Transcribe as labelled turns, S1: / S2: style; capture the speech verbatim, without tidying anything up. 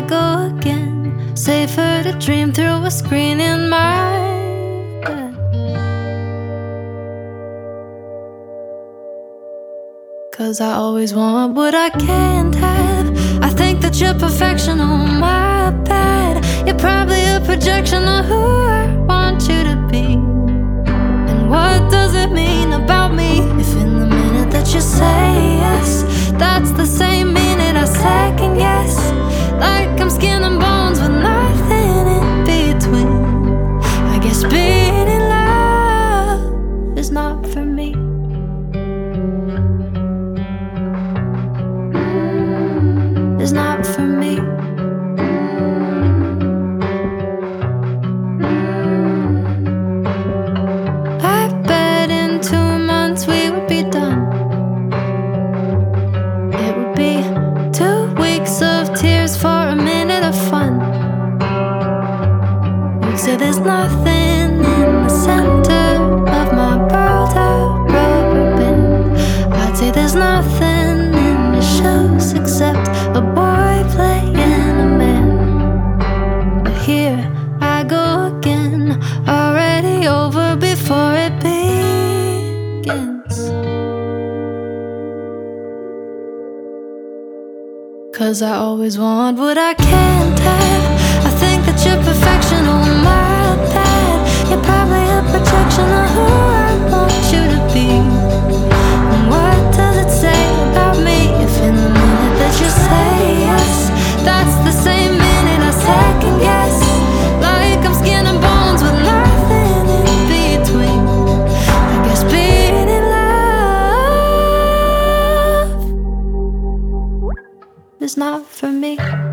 S1: go again. Safer to dream through a screen in my bed. 'Cause I always want what I can't have. I think that you're perfection, oh my bad. You're probably a projection of who I want you to be. And what does it mean about me if in the minute that you say yes, that's the same minute I second guess? Like I'm skin and bones with nothing in between. I guess being in love is not for me. Is not for me. I bet in two months we would be done. It would be two weeks of tears for a minute of fun. You'd say there's nothing in the center of my world of rubber band. I'd say there's nothing in the shoes except a boy playing a man. But here I go again, already over before it begins. 'Cause I always want what I can't have. I think that you're perfection, oh my bad. You're probably a projection of who I want you to be. And what does it say about me if in the minute that you say yes, that's the same minute I second guess? Like I'm skin and bones with nothing in between. I guess being in love is not for me.